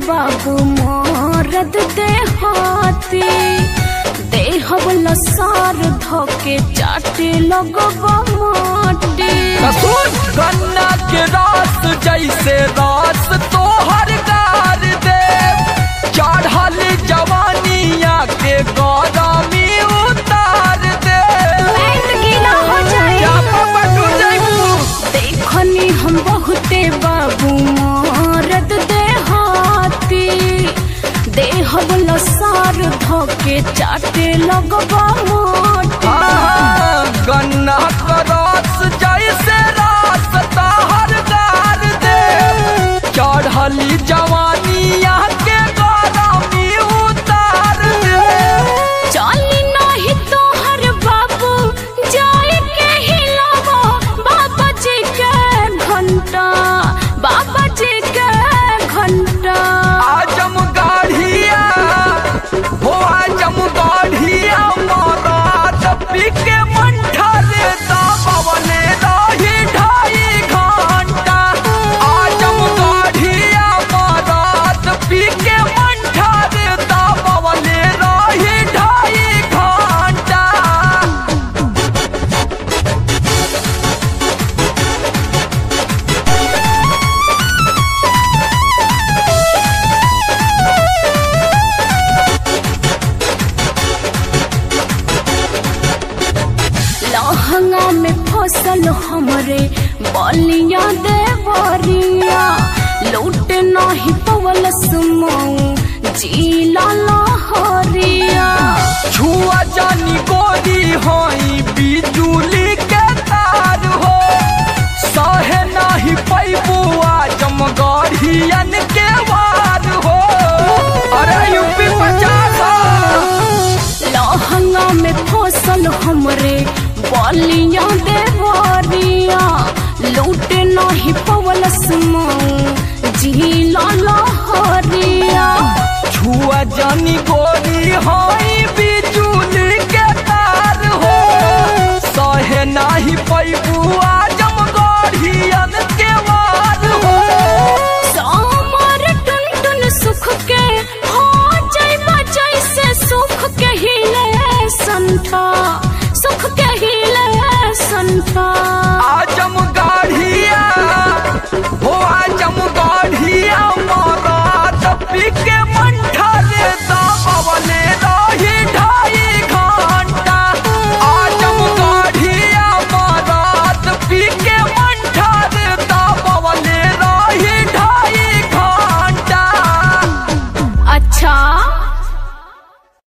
बाबू मोरद देहाती देहबला सार धोके चाटे लगबा माटी। गन्ना के रस जैसे रस तोहर गार दे चढ़ल जवानिया के गरमी उतार दे। गीला हो जाए देखनी हम बहुते बाबू मोरद देहाती देहबला सार धोके चाटे लगबा माटी। गन्ना का रस जैसे रस तोहर गार दे चढ़ल जवानिया के गरमी उतार दे। चली नहीं तोहर बाबू जाए के हिलावो बाबा जी के घंटा बाबा जी के घंटा। आजम गाढ़िया हो आजम गाढ़िया मराद पीके मंठा लेता पवने रही 2.5 घंटा। आजम गाढ़िया मराद पीके मंठा लेता पवने रही 2.5 घंटा। लहंगा में फसल हमरे बलिया देवरिया लूट नहीं पवल सुमऊ जीला लहरिया। छुआ जानी गोरी होई बिजुली के तार हो सहे नहीं पैबू आजम गाढ़ियन के वार हो। अरे यूपी 50 लहंगा में फसल हमरे बलिया देवरिया लूट नहीं पवल सुमऊ जीला लहरिया।